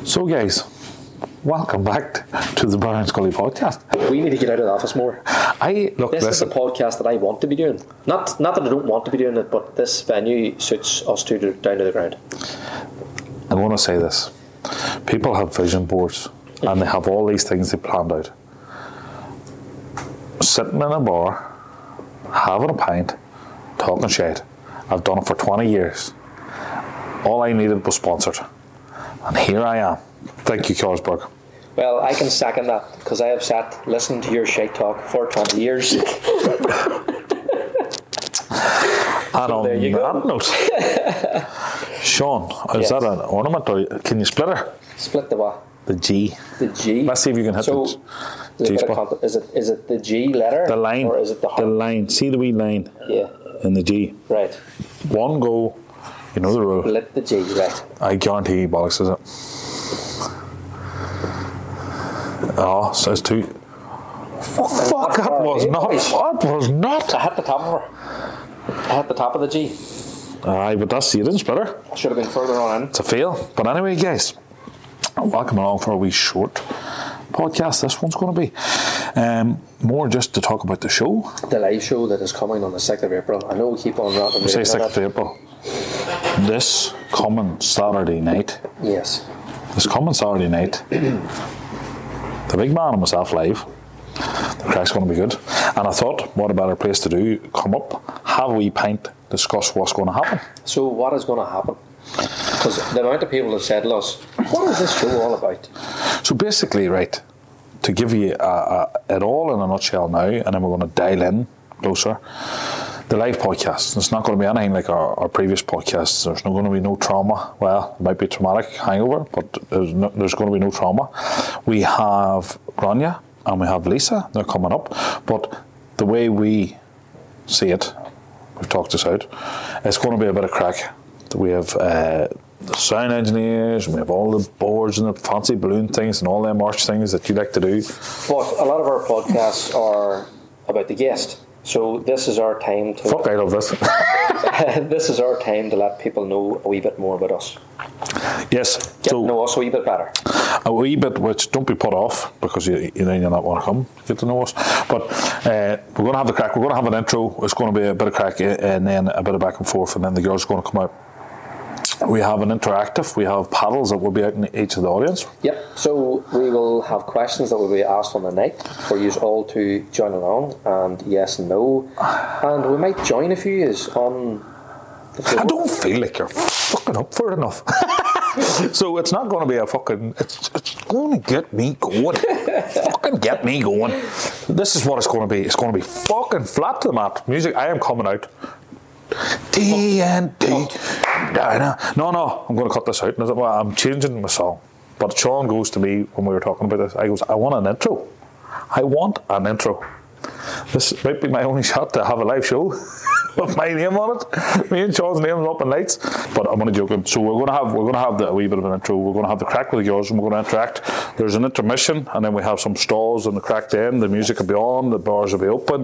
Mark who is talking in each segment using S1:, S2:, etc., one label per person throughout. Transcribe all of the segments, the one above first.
S1: So guys, welcome back to the Brian Scully podcast.
S2: We need to get out of the office more. This is a podcast that I want to be doing. Not that I don't want to be doing it, but this venue suits us two down to the ground.
S1: I want to say this. People have vision boards and they have all these things they planned out. Sitting in a bar, having a pint, talking shit. I've done it for 20 years. All I needed was sponsored. And here I am. Thank you, Carlsberg.
S2: Well, I can second that because I have sat listening to your shite talk for 20 years.
S1: And on
S2: there you go.
S1: that note, Sean, is that an ornament or can you split her?
S2: Split the what?
S1: The G.
S2: The G.
S1: Let's see if you can hit the G spot.
S2: Is it the G letter?
S1: The line.
S2: Or is it the heart?
S1: The line. See the wee line?
S2: Yeah.
S1: In the G.
S2: Right.
S1: One go. You know the rule.
S2: Split the G, right.
S1: I guarantee bollocks is it. Oh, says two. Fuck, that was not. That was not.
S2: I hit the top of her. I hit the top of the G.
S1: Aye, but that's, you didn't split her.
S2: I should have been further on in.
S1: It's a fail. But anyway, guys, welcome along for a wee short podcast. This one's going to be more just to talk about the show.
S2: The live show that is coming on the 6th of April. I know we keep on rapping.
S1: Say 6th of April. This coming Saturday night.
S2: Yes.
S1: This coming Saturday night. The big man and myself live. The crack's going to be good. And I thought, what a better place to do? Come up, have a wee pint, discuss what's going to happen.
S2: So what is going to happen? Because the amount of people have said to us, what is this show all about?
S1: So basically, right, to give you it all in a nutshell now, and then we're going to dial in closer. The live podcast, it's not going to be anything like our previous podcasts. There's not going to be no trauma. Well, it might be traumatic hangover, but there's going to be no trauma. We have Grania and we have Lisa. They're coming up. But the way we see it, we've talked this out, it's going to be a bit of crack. We have the sound engineers, and we have all the boards and the fancy balloon things and all them arch things that you like to do.
S2: But a lot of our podcasts are about the guest. So this is our time to...
S1: Fuck, I love this.
S2: This is our time to let people know a wee bit more about us.
S1: Yes.
S2: Get to know us a wee bit better.
S1: A wee bit, which don't be put off because you not want to come get to know us. But we're going to have the crack. We're going to have an intro. It's going to be a bit of crack and then a bit of back and forth, and then the girls are going to come out. We have an interactive. We have paddles that will be out in each of the audience.
S2: Yep. So we will have questions that will be asked on the night for you all to join along, and yes and no. And we might join a few years on the floor.
S1: I don't feel like you're fucking up for it enough. So it's not going to be a fucking... It's going to get me going. Fucking get me going. This is what it's going to be. It's going to be fucking flat to the mat. Music, I am coming out. TNT. No, I'm going to cut this out. I'm changing my song. But Sean goes to me when we were talking about this. I want an intro. I want an intro. This might be my only shot to have a live show with my name on it. Me and Sean's name's up in lights. But I'm only joking. So we're going to have a wee bit of an intro. We're going to have the crack with the girls, and we're going to interact. There's an intermission, and then we have some stalls in the cracked end. The music will be on. The bars will be open.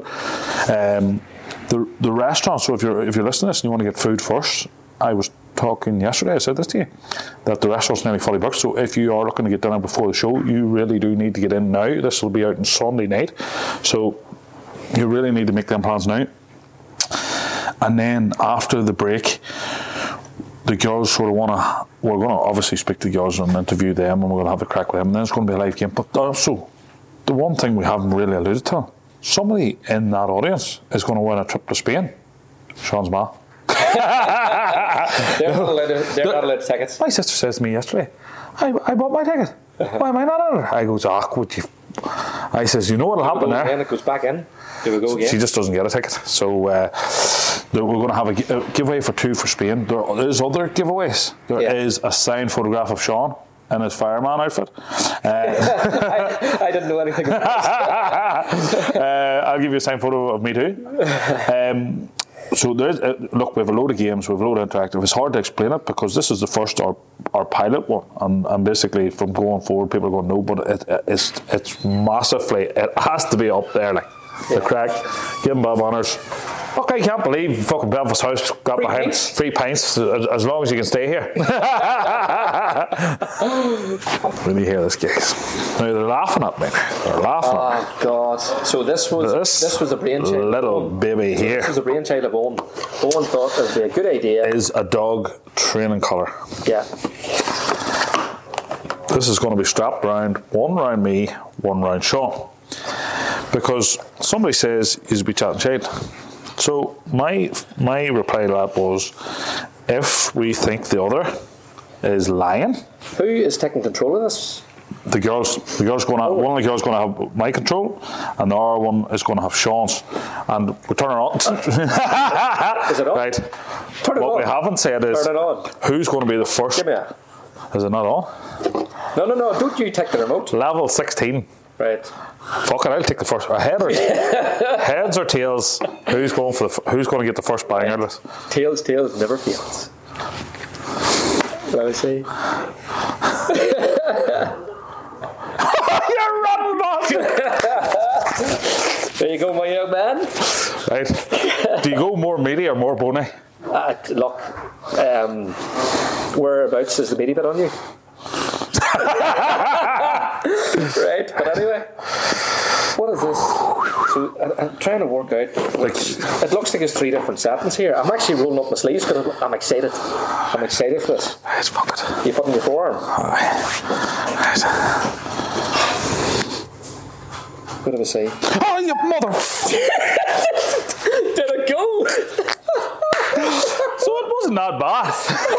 S1: The restaurant, so if you're listening to this and you want to get food first, I was talking yesterday, I said this to you, that the restaurant's nearly $40. So if you are looking to get dinner before the show, you really do need to get in now. This will be out on Sunday night. So you really need to make them plans now. And then after the break, the girls sort of we're going to obviously speak to the girls and interview them, and we're going to have a crack with them, and then it's going to be a live game. But also, the one thing we haven't really alluded to, somebody in that audience is going to win a trip to Spain. Sean's ma.
S2: They're not allowed tickets.
S1: My sister says to me yesterday, I bought my ticket. Why am I not on it? I goes, would you? I says, you know what'll happen there?
S2: And it goes back in. Do we go again?
S1: She just doesn't get a ticket. So we're going to have a giveaway for 2 for Spain. There is other giveaways. There is a signed photograph of Sean in his fireman outfit.
S2: I didn't know anything about this.
S1: I'll give you a signed photo of me too. So there's look, we have a load of games, we have a load of interactive. It's hard to explain it because this is the first our pilot one, and basically from going forward, people are going no, but it's massively, it has to be up there, like the crack. Give him Bob Honours. Look, I can't believe fucking Belfast House got
S2: Free
S1: behind
S2: pints?
S1: 3 pints as long as you can stay here. Really hear this, guys. Now they're laughing at me. They're laughing at me.
S2: Oh God! So this was a brainchild.
S1: Little baby here
S2: This was a brainchild of Owen. Owen thought it would be a good idea.
S1: is a dog training collar.
S2: Yeah.
S1: This is going to be strapped round, one round me, one round Sean. Because somebody says he's be chatting shade. So my reply to that was, if we think the other is lying,
S2: Who is taking control of this?
S1: the girls going to have, one of the girls going to have my control, and the other one is going to have Sean's, and we turn it on.
S2: Is it on?
S1: Right.
S2: Turn it
S1: What
S2: on.
S1: we haven't said is
S2: Turn it on.
S1: who's going to be the first.
S2: Give me that.
S1: Is it not on?
S2: No. Don't you take the remote.
S1: Level 16.
S2: Right.
S1: Fuck it, I'll take the first. Heads or tails? Who's going to get the first bang out of this?
S2: Tails never fails. Let me see.
S1: You're running, bastard!
S2: There you go, my young man.
S1: Right. Do you go more meaty or more bony?
S2: Look, whereabouts is the meaty bit on you? Right, but anyway, what is this? So I'm trying to work out. It looks like it's 3 different settings here. I'm actually rolling up my sleeves because I'm excited. I'm excited for this.
S1: It's fucked.
S2: You put in your forearm.
S1: Right.
S2: What did I say?
S1: Oh, you mother.
S2: Did it go?
S1: So it wasn't that bad.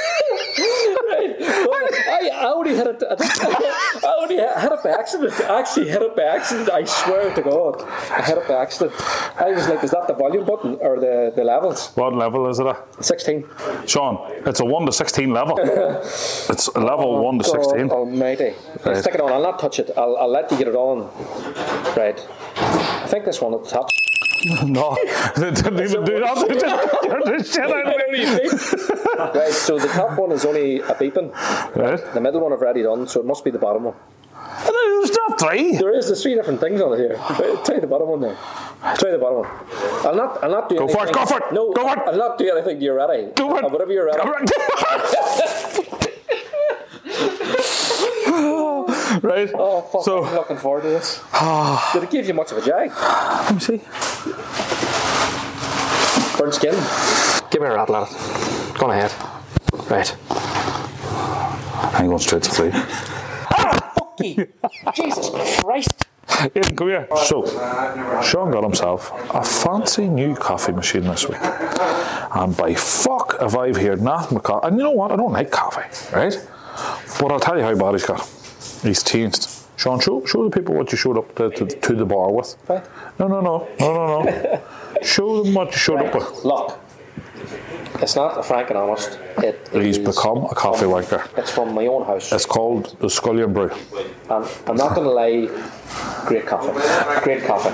S2: I only hit it. I only hit it by accident. I actually hit it by accident. I swear to God, I hit it by accident. I was like, "Is that the volume button or the levels?"
S1: What level is it at?
S2: 16.
S1: Sean, it's a 1 to 16 level. It's a level 1 to 16.
S2: God almighty.
S1: Right.
S2: Stick it on. I'll not touch it. I'll let you get it on. Right. I think this one at the top.
S1: No, they didn't even do that. They just turned the shit out of me.
S2: Right. So the top one is only a beeping.
S1: Right.
S2: The middle one I've already done, so it must be the bottom one.
S1: There's not 3.
S2: There's 3 different things on it here. Right, try the bottom one there. Try the bottom one. I'll not do
S1: Go
S2: anything.
S1: for it, go for it.
S2: No,
S1: Go for it.
S2: I'll not do anything. You're ready.
S1: Go for it.
S2: Whatever you're ready.
S1: Right.
S2: Oh fuck!
S1: So,
S2: I'm looking forward to this. Did it give you much of a jag?
S1: let me see.
S2: Burnt skin. Give me a rattle at it. Go on ahead. Right.
S1: I'm going straight to 3.
S2: Fucky. Jesus Christ.
S1: Ian, come here. So, Sean got himself a fancy new coffee machine this week. And by fuck if I've heard nothing but coffee. And you know what? I don't like coffee, right? But I'll tell you how bad he's got. He's changed. Sean, show the people what you showed up to the bar with.
S2: Right.
S1: No. Show them what you showed up with.
S2: Look. It's not a frank and honest.
S1: He's become a coffee wanker.
S2: It's from my own house.
S1: It's called the Scullion Brew.
S2: And I'm not going to lie. Great coffee. Great coffee.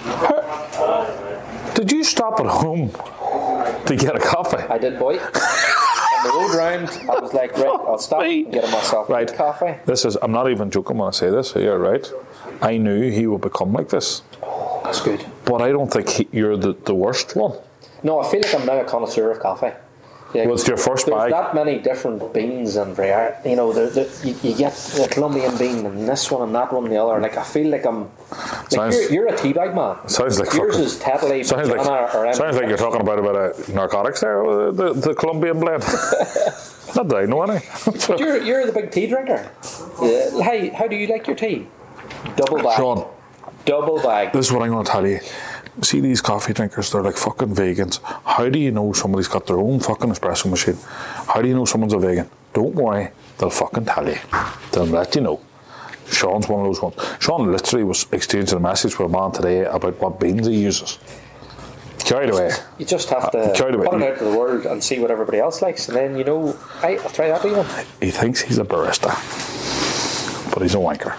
S1: Did you stop at home to get a coffee?
S2: I did, boy. On the road round, I was like, right, I'll stop and get myself
S1: Right.
S2: a coffee.
S1: I'm not even joking when I say this. You're right. I knew he would become like this.
S2: That's good.
S1: But I don't think you're the worst one.
S2: No, I feel like I'm now a connoisseur of coffee. Yeah,
S1: What's your first
S2: there's
S1: bag?
S2: that many different beans and you know, you get the Colombian bean and this one and that one and the other. Like I feel like I'm. Like you're a teabag man.
S1: Sounds like
S2: yours
S1: fucking-
S2: is Tetley,
S1: Sounds like,
S2: or
S1: sounds like you're talking about narcotics there, the Colombian blend. Not that I know any.
S2: You're the big tea drinker. Yeah. How do you like your tea? Double bag.
S1: Sean,
S2: Double bag.
S1: this is what I'm going to tell you. See these coffee drinkers, they're like fucking vegans. How do you know somebody's got their own fucking espresso machine? How do you know someone's a vegan? Don't worry, they'll fucking tell you. They'll let you know. Sean's one of those ones. Sean literally was exchanging a message with a man today about what beans he uses. Carried away.
S2: You just have to
S1: Carried away.
S2: put it out to the world and see what everybody else likes, and then you know, I'll try that even.
S1: He thinks he's a barista, but he's a wanker.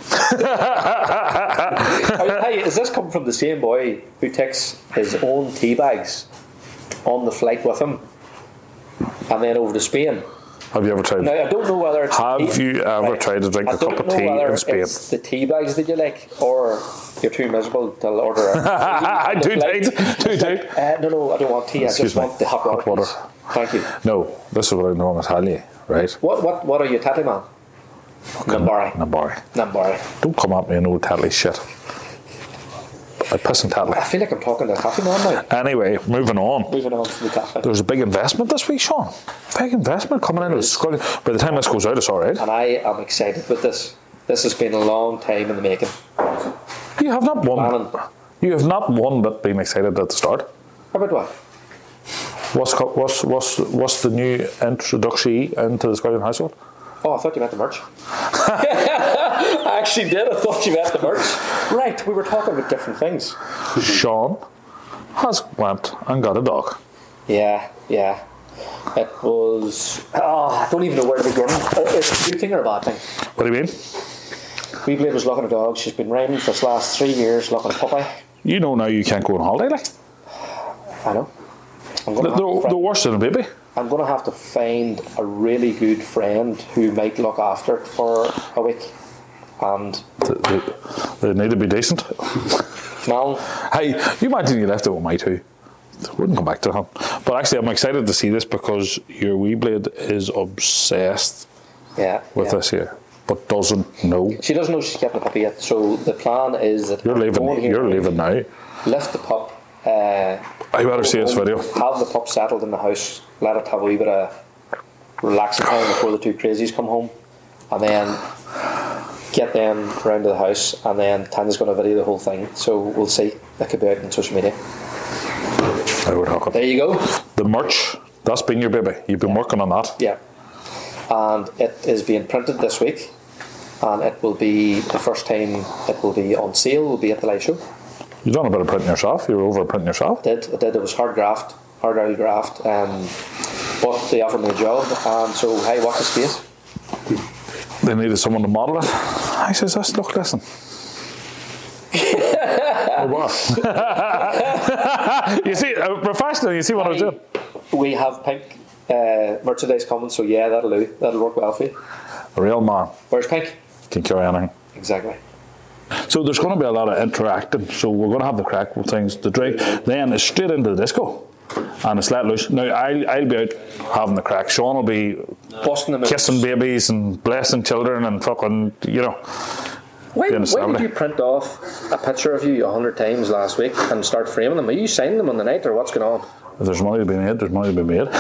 S2: Hey, is this coming from the same boy who takes his own tea bags on the flight with him, and then over to Spain,
S1: Have you ever tried?
S2: Now, I don't know whether it's...
S1: Have you ever tried to drink a cup of tea in Spain?
S2: It's the tea bags that you like, or you're too miserable to order
S1: I do take.
S2: No, I don't want tea. I just want the hot water. Thank you.
S1: No, this is what I want to tell you, right?
S2: What are you, Tatty man? Nambari.
S1: Don't come at me in old Tatley shit. I piss and Tatley.
S2: I feel like I'm talking to a coffee man now.
S1: Anyway, moving on
S2: to the cafe.
S1: There's a big investment this week, Sean. Big investment coming into the school. By the time this goes out, it's alright.
S2: And I am excited with this. This has been a long time in the making.
S1: You have not won. You have not one bit been excited at the start.
S2: About what?
S1: What's the new introduction into the Scullion household?
S2: Oh, I thought you meant the merch. I actually did. I thought you meant the merch. Right, we were talking about different things.
S1: Sean has went and got a dog.
S2: Yeah. It was... I don't even know where to begin. It's a good thing or a bad thing?
S1: What do you mean?
S2: Weeblade was looking at a dog. She's been riding for the last 3 years, looking at puppy.
S1: You know now you can't go on holiday, like.
S2: I know.
S1: The worst than a baby.
S2: I'm going to have to find a really good friend who might look after it for a week. And
S1: they need to be decent.
S2: No.
S1: Hey, you imagine you left it with my two. Wouldn't come back to him. But actually, I'm excited to see this because your Weeblade is obsessed with this here, but doesn't know.
S2: She doesn't know she's getting a puppy yet. So the plan is that
S1: you're leaving now.
S2: Lift the pup.
S1: I better see this video.
S2: Have the pup settled in the house. Let it have a wee bit of relaxing time before the two crazies come home, and then get them round to the house. And then Tanya's going to video the whole thing. So we'll see. That could be out on social media.
S1: I would hook up.
S2: There you go.
S1: The merch. That's been your baby. You've been working on that.
S2: Yeah. And it is being printed this week, and it will be the first time it will be on sale. Will be at the live show.
S1: You done a bit of printing yourself. You were over printing yourself.
S2: I did. It was hard oil graft. But they offered me a job, and so hey, watch the space.
S1: They needed someone to model it. I says, listen. Oh, what? You see, professional. You see what I was doing.
S2: We have pink merchandise coming, so yeah, that'll do. That'll work well for you.
S1: A real man.
S2: Where's pink?
S1: Can carry anything.
S2: Exactly.
S1: So there's going to be a lot of interacting. So we're going to have the crack with things to drink. Then it's straight into the disco. And it's let loose. Now, I'll be out having the crack. Sean will be kissing babies and blessing children and fucking,
S2: Why did you print off a picture of you 100 times last week and start framing them? Are you signing them on the night or what's going on?
S1: If there's money to be made, there's money to be made.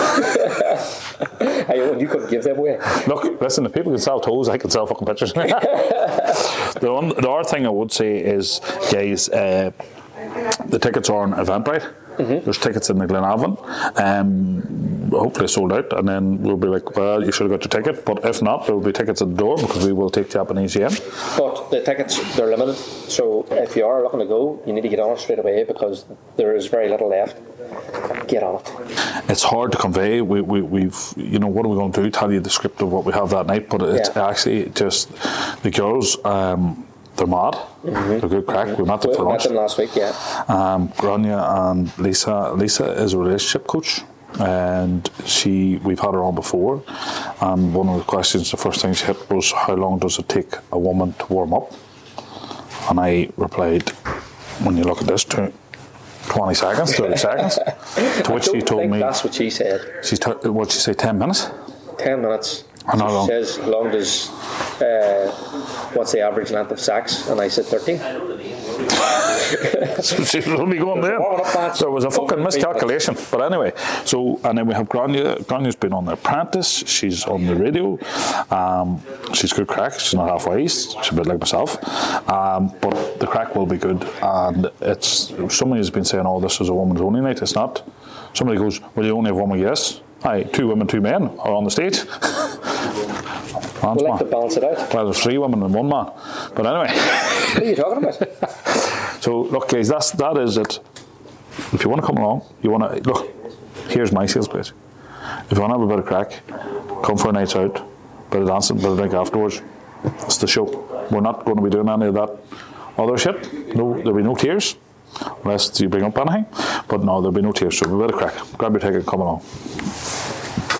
S2: You couldn't give them away.
S1: Look, listen, if people can sell toes, I can sell fucking pictures. The other thing I would say is, guys, the tickets are on Eventbrite. Mm-hmm. There's tickets in the Glenavon. Hopefully sold out, and then we'll be like, well, you should have got your ticket. But if not, there will be tickets at the door because we will take Japanese yen. But
S2: the tickets, they're limited. So if you are looking to go, you need to get on it straight away because there is very little left. Get on it.
S1: It's hard to convey. We've what are we going to do? Tell you the script of what we have that night, but it's actually just the girls. They're mad. Mm-hmm. They're good crack. We met them for lunch.
S2: We met them last week, yeah.
S1: Grania and Lisa. Lisa is a relationship coach, and we've had her on before. And one of the questions, the first thing she hit was, "How long does it take a woman to warm up?" And I replied, "When you look at this, 20 seconds, 30 seconds." To which she told me,
S2: that's what she said.
S1: What'd she say? 10 minutes.
S2: 10 minutes.
S1: And how long?
S2: She says, "How long does what's the average length of sex?" And I said 13.
S1: So she was only going there. There was a fucking miscalculation. But anyway, and then we have Grania. Grania's been on The Apprentice. She's on the radio. She's good crack. She's not halfway east. She's a bit like myself. But the crack will be good. And somebody has been saying, "Oh, this is a woman's only night." It's not. Somebody goes, "Well, you only have one?" Yes. Aye, 2 women, 2 men are on the stage.
S2: We like to balance it out.
S1: Well, there's 3 women and 1 man. But anyway.
S2: What are you talking about?
S1: So, look, guys, that is it. If you want to come along, look, here's my sales page. If you want to have a bit of crack, come for a night out, bit of dancing, bit of drink afterwards. It's the show. We're not going to be doing any of that other shit. No, there'll be no tears. Unless you bring up anything. But no, there'll be no tears. So a bit of crack. Grab your ticket, come along.